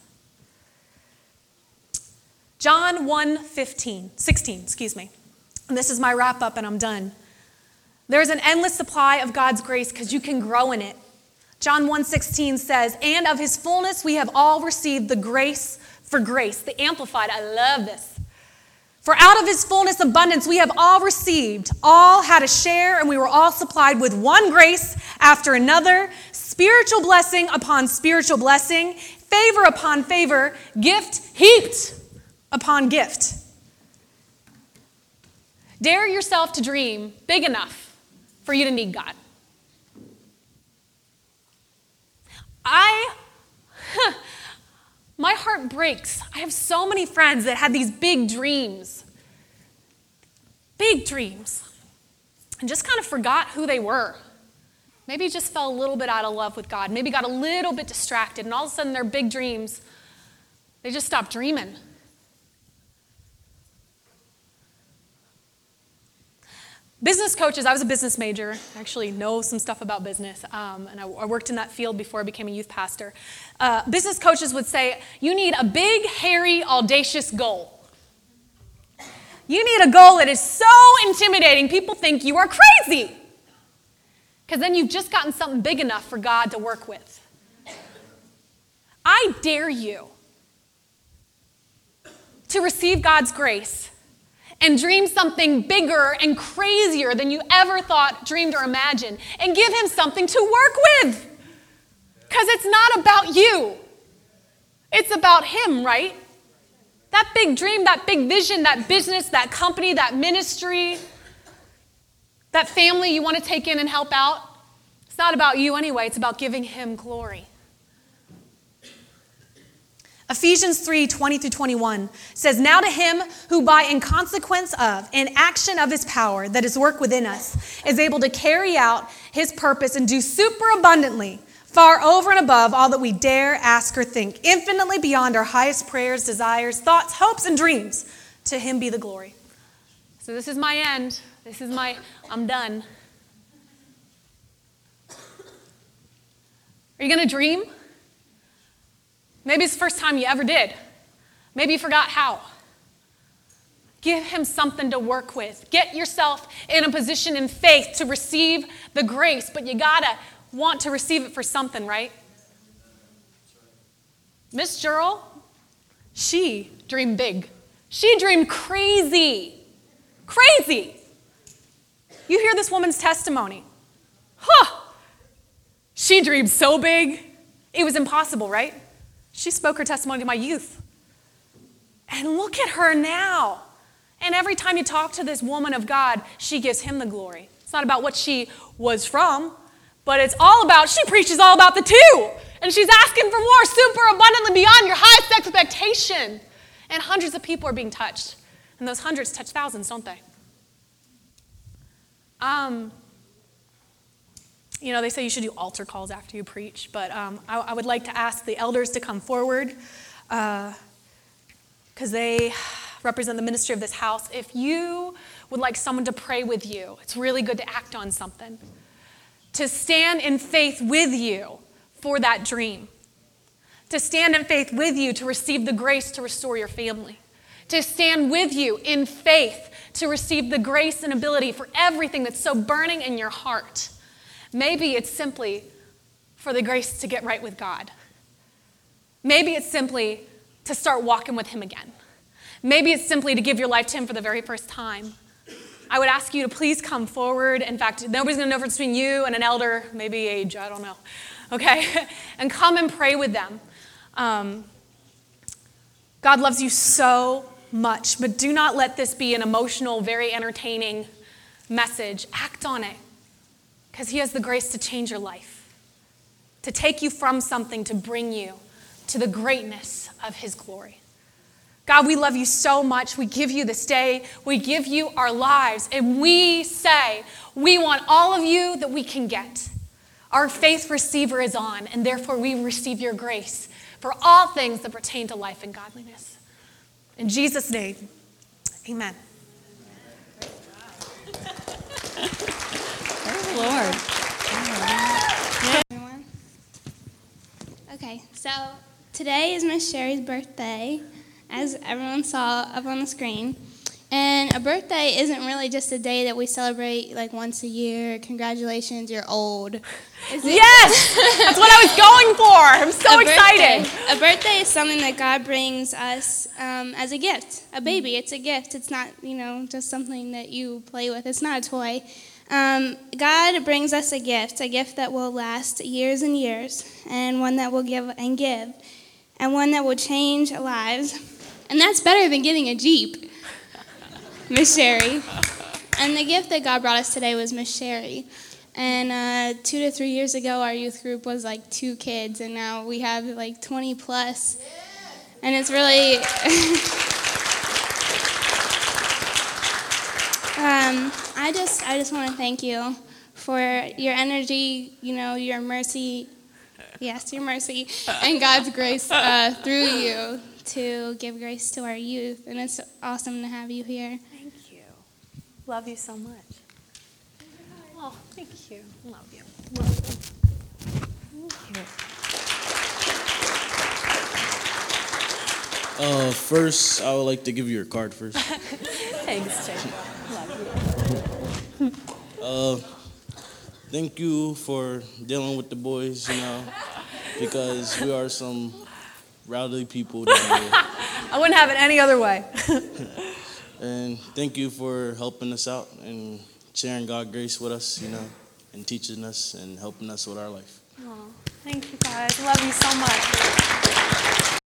Speaker 1: John one fifteen, sixteen, excuse me. And this is my wrap up and I'm done. There's an endless supply of God's grace because you can grow in it. John one sixteen says, and of his fullness we have all received the grace for grace. The Amplified, I love this. For out of his fullness abundance we have all received, all had a share, and we were all supplied with one grace after another, spiritual blessing upon spiritual blessing, favor upon favor, gift heaped upon gift. Dare yourself to dream big enough for you to need God. I, huh, my heart breaks. I have so many friends that had these big dreams. big dreams, and just kind of forgot who they were. Maybe just fell a little bit out of love with God. Maybe got a little bit distracted, and all of a sudden their big dreams, they just stopped dreaming. Business coaches, I was a business major. I actually know some stuff about business, um, and I, I worked in that field before I became a youth pastor. Uh, business coaches would say, you need a big, hairy, audacious goal. You need a goal that is so intimidating, people think you are crazy. Because then you've just gotten something big enough for God to work with. I dare you to receive God's grace and dream something bigger and crazier than you ever thought, dreamed, or imagined, and give him something to work with. Because it's not about you. It's about him, right? That big dream, that big vision, that business, that company, that ministry, that family you want to take in and help out, it's not about you anyway. It's about giving him glory. Ephesians three, twenty through twenty-one says, now to him who by in consequence of, in action of his power that is work within us, is able to carry out his purpose and do super abundantly, far over and above all that we dare ask or think, infinitely beyond our highest prayers, desires, thoughts, hopes, and dreams. To him be the glory. So this is my end. This is my, I'm done. Are you going to dream? Maybe it's the first time you ever did. Maybe you forgot how. Give him something to work with. Get yourself in a position in faith to receive the grace, but you gotta want to receive it for something, right? Miss Jurl, she dreamed big. She dreamed crazy. Crazy. You hear this woman's testimony. Huh. She dreamed so big, it was impossible, right? She spoke her testimony to my youth. And look at her now. And every time you talk to this woman of God, she gives him the glory. It's not about what she was from, but it's all about, she preaches all about the two. And she's asking for more, super abundantly beyond your highest expectation. And hundreds of people are being touched. And those hundreds touch thousands, don't they? Um, you know, they say you should do altar calls after you preach, but um, I, I would like to ask the elders to come forward because uh, they represent the ministry of this house. If you would like someone to pray with you, it's really good to act on something. To stand in faith with you for that dream. To stand in faith with you to receive the grace to restore your family. To stand with you in faith to receive the grace and ability for everything that's so burning in your heart. Maybe it's simply for the grace to get right with God. Maybe it's simply to start walking with him again. Maybe it's simply to give your life to him for the very first time. I would ask you to please come forward. In fact, nobody's going to know the difference between you and an elder, maybe age, I don't know. Okay? And come and pray with them. Um, God loves you so much, but do not let this be an emotional, very entertaining message. Act on it, because he has the grace to change your life, to take you from something to bring you to the greatness of his glory. God, we love you so much. We give you this day. We give you our lives, and we say we want all of you that we can get. Our faith receiver is on, and therefore we receive your grace for all things that pertain to life and godliness. In Jesus' name, amen.
Speaker 2: Praise the Lord.
Speaker 3: Everyone. Okay, so today is Miss Sherry's birthday, as everyone saw up on the screen. And a birthday isn't really just a day that we celebrate like once a year. Congratulations, you're old. Is it?
Speaker 1: Yes! That's what I was going for. I'm so
Speaker 3: a
Speaker 1: excited.
Speaker 3: Birthday, a birthday is something that God brings us um, as a gift. A baby, it's a gift. It's not, you know, just something that you play with. It's not a toy. Um, God brings us a gift, a gift that will last years and years, and one that will give and give, and one that will change lives. And that's better than getting a Jeep. Miss Sherry. And the gift that God brought us today was Miss Sherry. And uh, two to three years ago, our youth group was like two kids, and now we have like twenty plus. And it's really... Um, I just, I just want to thank you for your energy, you know, your mercy, yes, your mercy, and God's grace uh, through you to give grace to our youth. And it's awesome to have you here.
Speaker 1: Thank you. Love you so much. Oh, thank you. Love you. Love you. Thank you.
Speaker 2: Uh, first, I would like to give you your card first.
Speaker 1: Thanks, Jake. Love you.
Speaker 2: Uh, thank you for dealing with the boys, you know, because we are some rowdy people down here.
Speaker 1: I wouldn't have it any other way.
Speaker 2: And thank you for helping us out and sharing God's grace with us, you know, and teaching us and helping us with our life.
Speaker 1: Oh, thank you, guys. Love you so much.